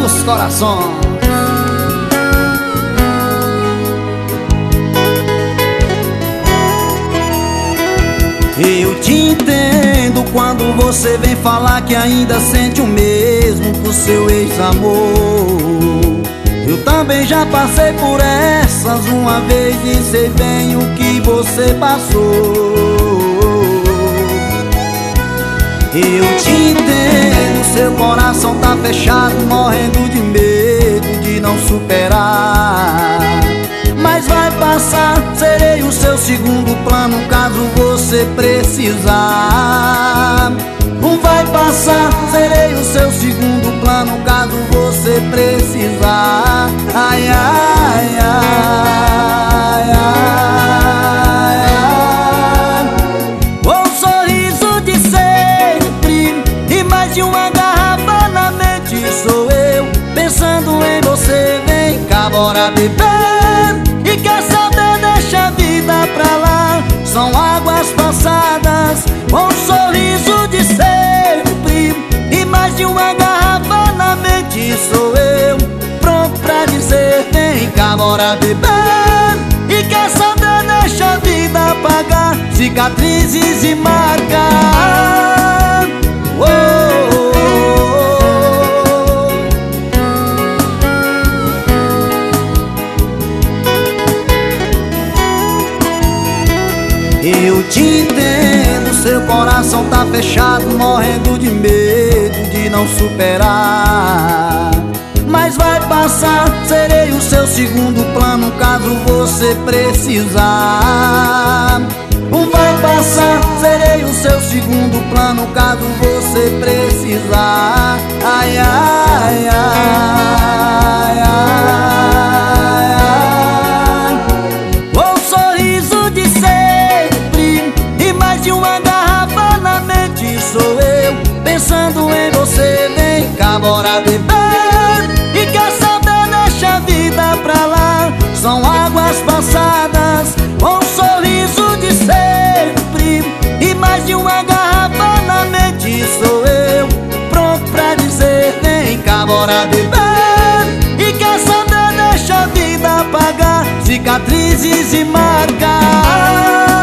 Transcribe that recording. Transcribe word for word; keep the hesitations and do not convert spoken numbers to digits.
nos corações. Eu te entendo quando você vem falar que ainda sente o mesmo pro seu ex-amor. Eu também já passei por essas uma vez e sei bem o que você passou. Eu te entendo, seu coração tá fechado, morrendo de medo de não superar. Mas vai passar, serei o seu segundo plano caso você precisar. Não vai passar, serei o seu segundo plano caso você precisar. Ai, ai, ai, ai, ai. Um sorriso de sempre e mais de uma garrafa na mente sou eu, pensando em você. Vem cá, bora beber. E quer saber, deixa a vida pra lá. São águas passadas, um sorriso de sempre e mais de uma garrafa na mente sou eu, pronto pra dizer vem cá, bora beber. E quer saber, deixa a vida apagar cicatrizes e marcas. Oh, oh, oh. Eu te entendo, seu coração tá fechado, morrendo de medo de não superar. Mas vai passar, serei o seu segundo plano caso você precisar. Vai passar, serei o seu segundo plano caso você precisar. Ai, ai, ai, ai, ai. Um sorriso de sempre e mais de uma garrafa na mente sou eu, pensando em você. Vem cá, bora beber. E quer saber, deixa a vida pra lá. São águas passadas, um sorriso de sempre e mais de uma garrafa na mente sou eu, pronto pra dizer vem cá, bora beber. E quer saber, deixa a vida apagar cicatrizes e marcas.